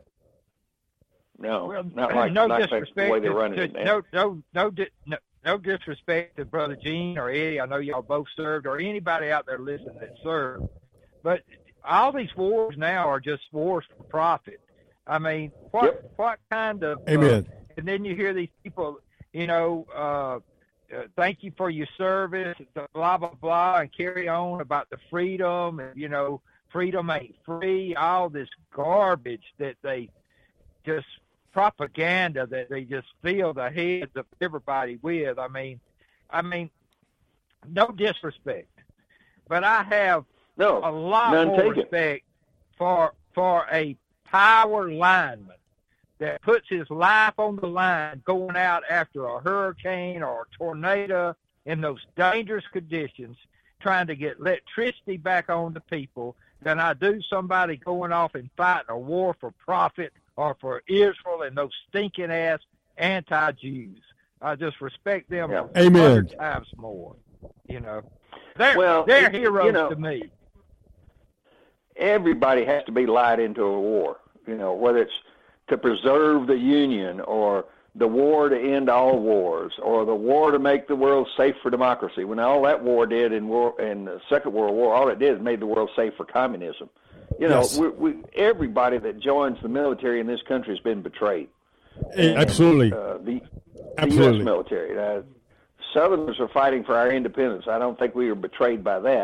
No, well, not like, no not like the disrespect way they're to- running to- it now. no, no, no, di- no, no disrespect to Brother Gene or Eddie. I know y'all both served, or anybody out there listening that served. But all these wars now are just wars for profit. I mean, what Yep. what kind of? Amen. Uh, and then you hear these people, you know, uh, uh, thank you for your service, blah blah blah, and carry on about the freedom, and you know, freedom ain't free. All this garbage that they just propaganda that they just fill the heads of everybody with. I mean, I mean, no disrespect, but I have no, a lot none more taken. respect for for a power lineman that puts his life on the line going out after a hurricane or a tornado in those dangerous conditions, trying to get electricity back on to people, than I do somebody going off and fighting a war for profit or for Israel and those stinking ass anti-Jews. I just respect them Yeah. a Amen. hundred times more. You know, they're Well, they're it- you heroes know, to me. Everybody has to be lied into a war, you know, whether it's to preserve the Union or the war to end all wars or the war to make the world safe for democracy. When all that war did in war in the Second World War, all it did is made the world safe for communism. You know, Yes. we, we, everybody that joins the military in this country has been betrayed. Eh, Absolutely. Uh, the, the Absolutely. U S military. Uh, Southerners are fighting for our independence. I don't think we were betrayed by that.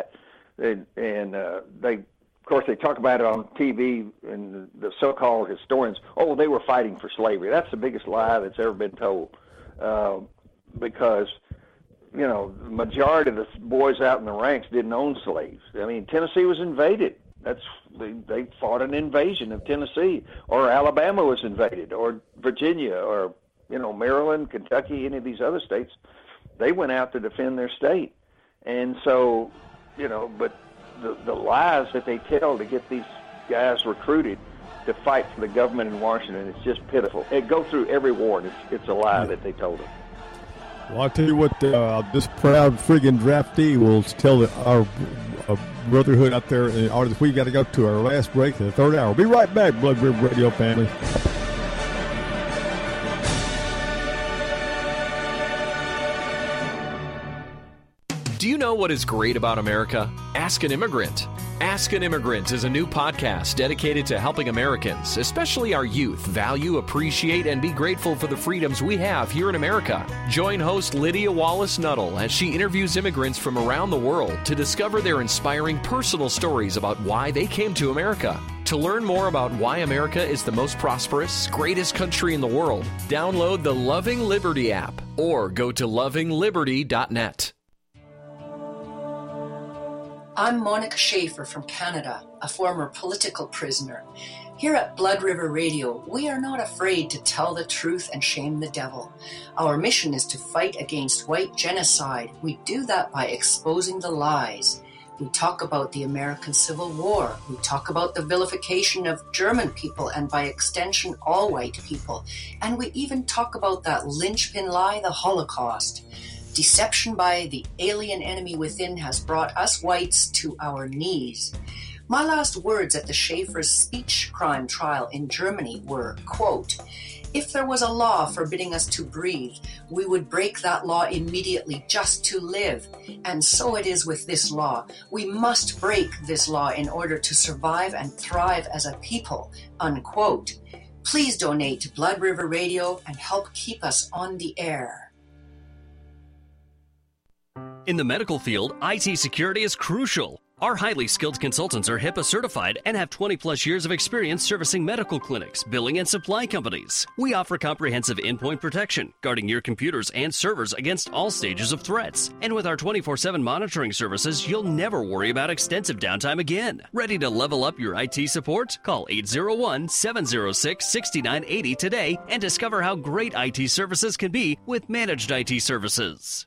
and, and uh, they, of course, they talk about it on T V, and the so-called historians, oh, they were fighting for slavery. That's the biggest lie that's ever been told, uh, because, you know, the majority of the boys out in the ranks didn't own slaves. I mean, Tennessee was invaded. That's they, they fought an invasion of Tennessee, or Alabama was invaded, or Virginia, or, you know, Maryland, Kentucky, any of these other states. They went out to defend their state. And so, you know, but the, the lies that they tell to get these guys recruited to fight for the government in Washington, it's just pitiful. It goes through every war, and it's, it's a lie that they told them. Well, I'll tell you what, uh, this proud friggin' draftee will tell the, our uh, brotherhood out there in artists. We've got to go to our last break in the third hour. We'll be right back, Blood River Radio family. Do you know what is great about America? Ask an Immigrant. Ask an Immigrant is a new podcast dedicated to helping Americans, especially our youth, value, appreciate, and be grateful for the freedoms we have here in America. Join host Lydia Wallace Nuttall as she interviews immigrants from around the world to discover their inspiring personal stories about why they came to America. To learn more about why America is the most prosperous, greatest country in the world, download the Loving Liberty app or go to loving liberty dot net. I'm Monica Schaefer from Canada, a former political prisoner. Here at Blood River Radio, we are not afraid to tell the truth and shame the devil. Our mission is to fight against white genocide. We do that by exposing the lies. We talk about the American Civil War. We talk about the vilification of German people and by extension all white people. And we even talk about that linchpin lie, the Holocaust. Deception by the alien enemy within has brought us whites to our knees. My last words at the Schaefer's speech crime trial in Germany were, quote, "If there was a law forbidding us to breathe, we would break that law immediately just to live. And so it is with this law. We must break this law in order to survive and thrive as a people," unquote. Please donate to Blood River Radio and help keep us on the air. In the medical field, I T security is crucial. Our highly skilled consultants are HIPAA certified and have twenty plus years of experience servicing medical clinics, billing, and supply companies. We offer comprehensive endpoint protection, guarding your computers and servers against all stages of threats. And with our twenty-four seven monitoring services, you'll never worry about extensive downtime again. Ready to level up your I T support? Call eight oh one, seven oh six, six nine eight oh today and discover how great I T services can be with managed I T services.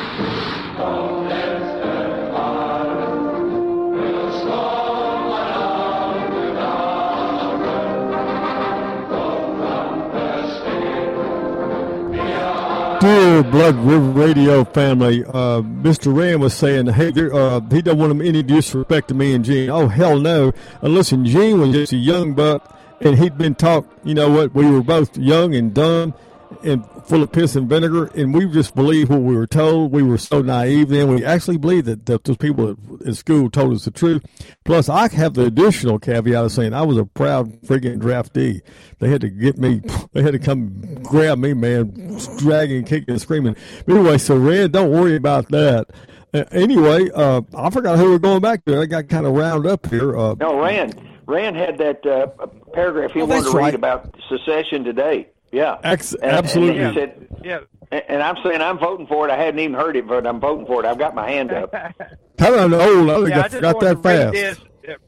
Dear Blood River Radio family, uh, Mister Rand was saying, hey, there, uh, he don't want any disrespect to me and Gene. Oh, hell no. And listen, Gene was just a young buck, and he'd been taught, you know what, we were both young and dumb and full of piss and vinegar, and we just believed what we were told. We were so naive then. We actually believed that, that those people at, at school told us the truth. Plus, I have the additional caveat of saying I was a proud friggin' draftee. They had to get me, they had to come grab me, man, dragging, kicking, and screaming. But anyway, so Red, don't worry about that. Uh, anyway, uh, I forgot who we were going back to. I got kind of round up here. Uh, no, Rand. Rand had that uh, paragraph he oh, wanted to right. read about secession today. Yeah, Ex- and, absolutely. And he said, yeah. And I'm saying I'm voting for it. I hadn't even heard it, but I'm voting for it. I've got my hand up. Kind of old. I yeah, got, I got that fast. This.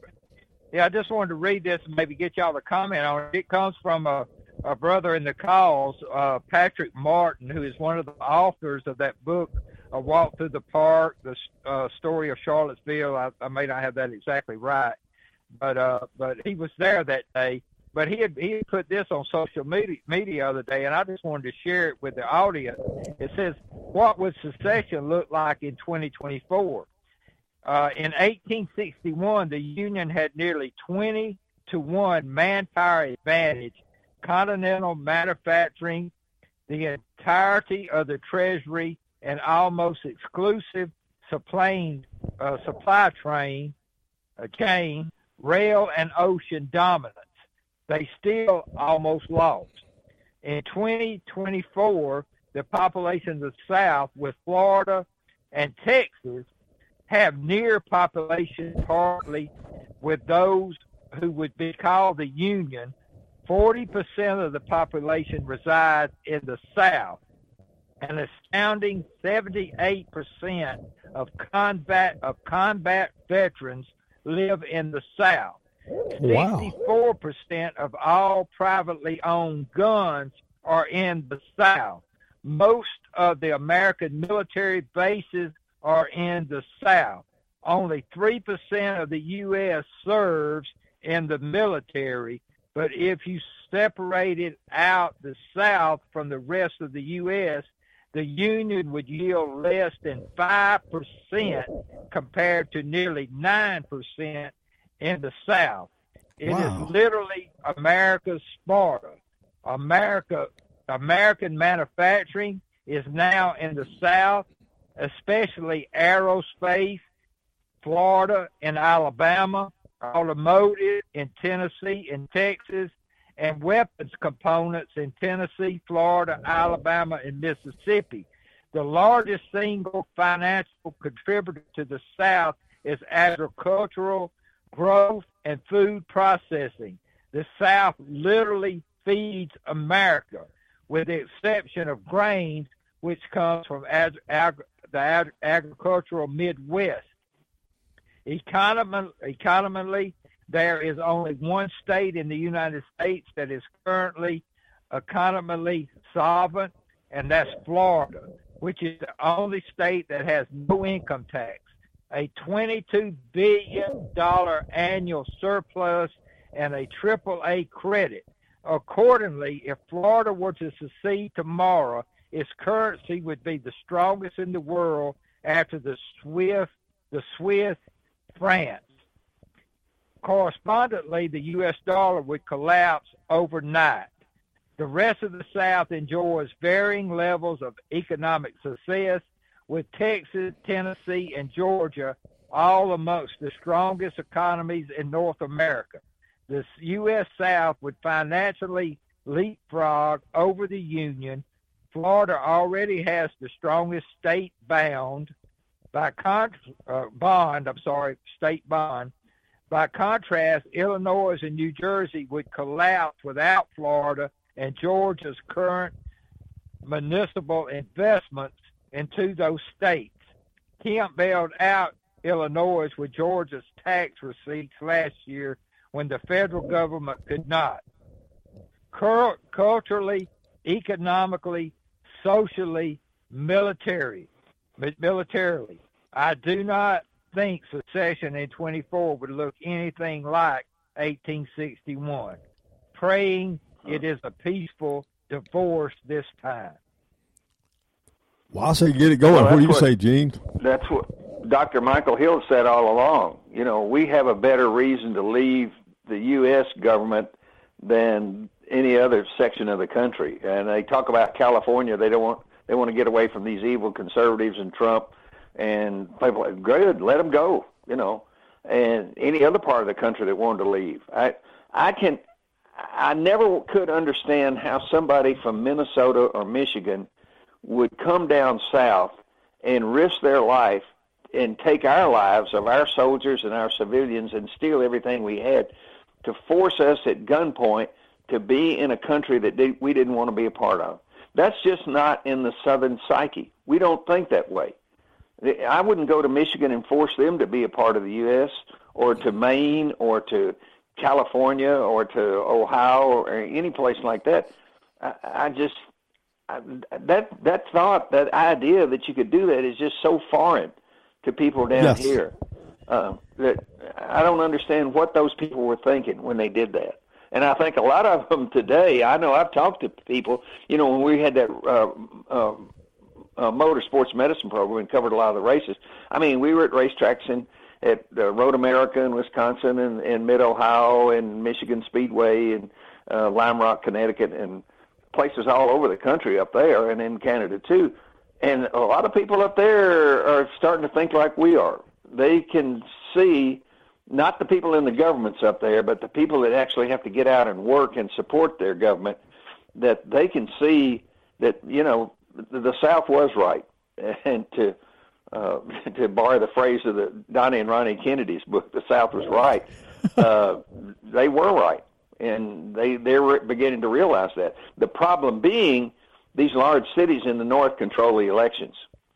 Yeah, I just wanted to read this and maybe get y'all to comment on it. It comes from a, a brother in the cause, uh, Patrick Martin, who is one of the authors of that book, A Walk Through the Park, the uh, story of Charlottesville. I, I may not have that exactly right, but uh, but he was there that day. But he had, he had put this on social media, media the other day, and I just wanted to share it with the audience. It says, what would secession look like in twenty twenty-four? Uh, in eighteen sixty-one, the Union had nearly twenty to one manpower advantage, continental manufacturing, the entirety of the Treasury, and almost exclusive supplying, uh, supply train, uh, chain, rail, and ocean dominance. They still almost lost. In twenty twenty-four, the population of the South, with Florida and Texas, have near population partly with those who would be called the Union. forty percent of the population resides in the South. An astounding seventy-eight percent of combat of combat veterans live in the South. Wow. sixty-four percent of all privately owned guns are in the South. Most of the American military bases are in the South. Only three percent of the U S serves in the military, but if you separated out the South from the rest of the U S, the Union would yield less than five percent compared to nearly nine percent in the South. It Wow. is literally America's Sparta. America, American manufacturing is now in the South, especially aerospace, Florida and Alabama, automotive in Tennessee and Texas, and weapons components in Tennessee, Florida, Alabama, and Mississippi. The largest single financial contributor to the South is agricultural growth and food processing. The South literally feeds America, with the exception of grains, which comes from ag- ag- the ag- agricultural Midwest. Econom- economically, there is only one state in the United States that is currently economically solvent, and that's Florida, which is the only state that has no income tax, a twenty-two billion dollars annual surplus, and a triple A credit. Accordingly, if Florida were to secede tomorrow, its currency would be the strongest in the world after the Swiss, the Swiss France. Correspondingly, the U S dollar would collapse overnight. The rest of the South enjoys varying levels of economic success, with Texas, Tennessee, and Georgia all amongst the strongest economies in North America. The U S South would financially leapfrog over the Union. Florida already has the strongest state bound by con- uh, bond. I'm sorry, state bond. By contrast, Illinois and New Jersey would collapse without Florida and Georgia's current municipal investments into those states. Kemp bailed out Illinois with Georgia's tax receipts last year when the federal government could not. Cur- culturally, economically, socially, military, militarily, I do not think secession in twenty-four would look anything like eighteen sixty-one. Praying it is a peaceful divorce this time. Well, I say get it going. Well, what do you what, say, Gene? That's what Doctor Michael Hill said all along. You know, we have a better reason to leave the U S government than any other section of the country. And they talk about California. They don't want. They want to get away from these evil conservatives and Trump. And people are good. Let them go. You know, and any other part of the country that wanted to leave. I I can. I never could understand how somebody from Minnesota or Michigan would come down south and risk their life and take our lives of our soldiers and our civilians and steal everything we had to force us at gunpoint to be in a country that they, we didn't want to be a part of. That's just not in the Southern psyche. We don't think that way. I wouldn't go to Michigan and force them to be a part of the U S or to Maine or to California or to Ohio or any place like that. I, I just I, that that thought, that idea that you could do that is just so foreign to people down yes. here uh, that I don't understand what those people were thinking when they did that. And I think a lot of them today, I know I've talked to people, you know, when we had that uh, uh, uh, motorsports medicine program and covered a lot of the races. I mean, we were at racetracks in at uh, Road America in Wisconsin and, and Mid-Ohio and Michigan Speedway and uh, Lime Rock, Connecticut, and places all over the country up there and in Canada too. And a lot of people up there are starting to think like we are. They can see, not the people in the governments up there, but the people that actually have to get out and work and support their government, that they can see that, you know, the, the South was right. And to uh, to borrow the phrase of the Donnie and Ronnie Kennedy's book, The South Was Right. Uh, they were right, and they they were beginning to realize that. The problem being, these large cities in the North control the elections,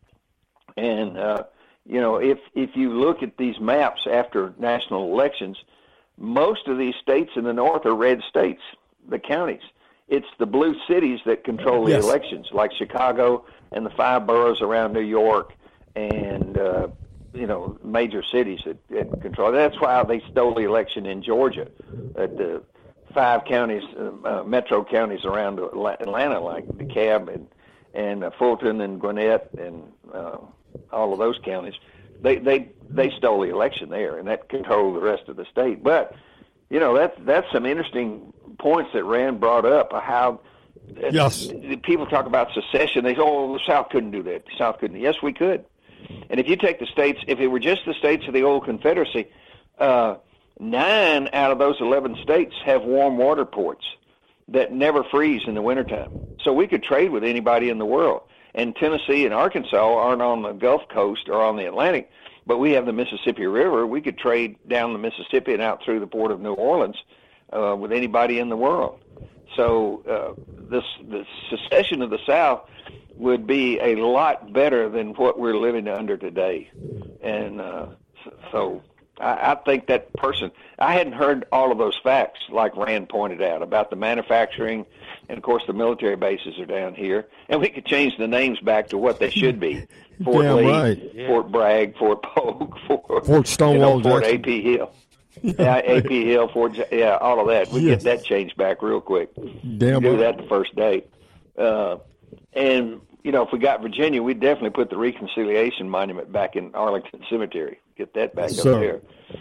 and uh, you know, if if you look at these maps after national elections, most of these states in the North are red states, the counties. It's the blue cities that control the Yes. elections, like Chicago and the five boroughs around New York, and uh, you know, major cities that, that control. That's why they stole the election in Georgia, at the five counties, uh, uh, metro counties around Atlanta, like DeKalb and and uh, Fulton and Gwinnett and uh, all of those counties. They they they stole the election there, and that controlled the rest of the state. But you know, that's that's some interesting points that Rand brought up. How Yes. people talk about secession. They say, "Oh, the South couldn't do that. The South couldn't." Yes, we could. And if you take the states, if it were just the states of the old Confederacy, uh, nine out of those eleven states have warm water ports that never freeze in the wintertime. So we could trade with anybody in the world. And Tennessee and Arkansas aren't on the Gulf Coast or on the Atlantic, but we have the Mississippi River. We could trade down the Mississippi and out through the port of New Orleans uh, with anybody in the world. So uh, this the secession of the South would be a lot better than what we're living under today. And uh, so I, I think that person, I hadn't heard all of those facts like Rand pointed out about the manufacturing, and of course the military bases are down here, and we could change the names back to what they should be. Fort Damn Lee, right. Fort Bragg, Fort Polk, Fort, Fort Stonewall you know, Fort Jackson. A P Hill. Yeah, A P Hill, Fort, Ja- yeah, all of that. We Yes. get that changed back real quick. Damn do right. that the first day. Uh, and, you know, if we got Virginia, we'd definitely put the Reconciliation Monument back in Arlington Cemetery. Get that back So- up there.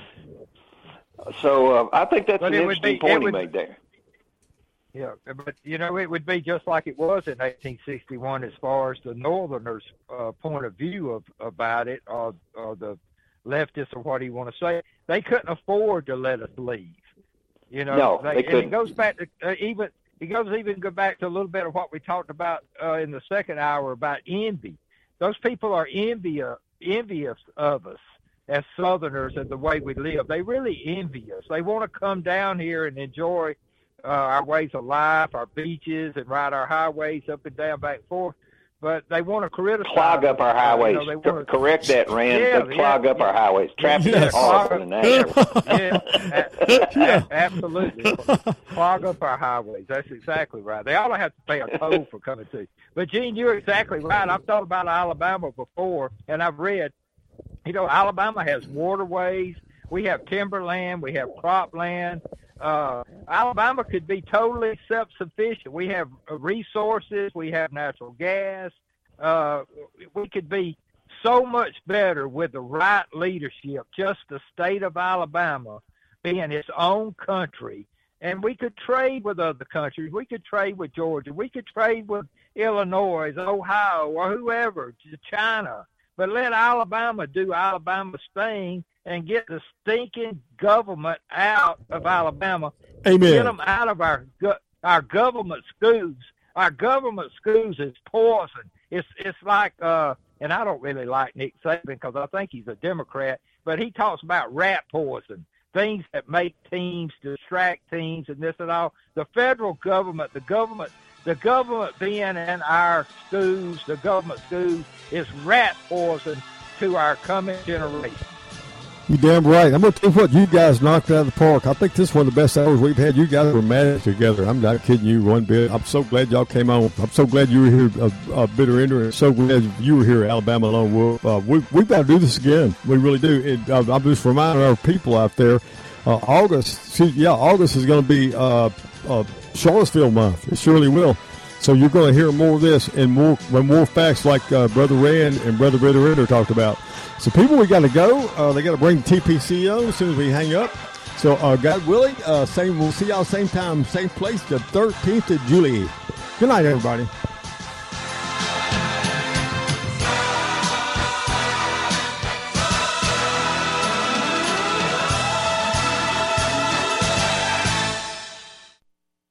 So uh, I think that's But an it would interesting be- point it he would- made there. Yeah, but you know, it would be just like it was in eighteen sixty-one as far as the Northerners' uh, point of view of about it, or, or the leftists, or what do you want to say. They couldn't afford to let us leave. You know, No, they, they and couldn't. it goes back to uh, even it goes even go back to a little bit of what we talked about uh, in the second hour about envy. Those people are envious envious of us as Southerners and the way we live. They really envy us. They want to come down here and enjoy uh, our ways of life, our beaches, and ride our highways up and down, back and forth. But they want to criticize Clog up our us. highways. Uh, you know, they Co- wanna- Correct that, Rand. Yeah, They clog yeah, up our highways. Traffic Yes. is awful in Nashville. yeah, a- a- absolutely. Clog up our highways. That's exactly right. They ought to have to pay a toll for coming to. But, Gene, you're exactly right. I've thought about Alabama before, and I've read, you know, Alabama has waterways. We have timberland. We have cropland. Uh, Alabama could be totally self-sufficient. We have uh, resources. We have natural gas. Uh, we could be so much better with the right leadership, just the state of Alabama being its own country. And we could trade with other countries. We could trade with Georgia. We could trade with Illinois, Ohio, or whoever, China. But let Alabama do Alabama's thing and get the stinking government out of Alabama. Amen. Get them out of our go- our government schools. Our government schools is poison. It's it's like, uh, and I don't really like Nick Saban because I think he's a Democrat, but he talks about rat poison, things that make teams, distract teams, and this and all. The federal government, the government, the government being in our schools, the government schools, is rat poison to our coming generation. You damn right. I'm going to tell you what, you guys knocked it out of the park. I think this is one of the best hours we've had. You guys were mad together. I'm not kidding you one bit. I'm so glad y'all came on. I'm so glad you were here, uh, uh, Bitter Ender, and so glad you were here, Alabama Lone Wolf. Uh, we, we've got to do this again. We really do. It, uh, I'm just reminding our people out there, uh, August, see, yeah, August is going to be uh, uh, Charlottesville month. It surely will. So you're going to hear more of this and more, and more facts like uh, Brother Rand and Brother Bitter Ender talked about. So, people, we got to go. Uh, they got to bring the T P C on as soon as we hang up. So, uh, God willing, uh, same, we'll see y'all same time, same place, the thirteenth of July. Good night, everybody.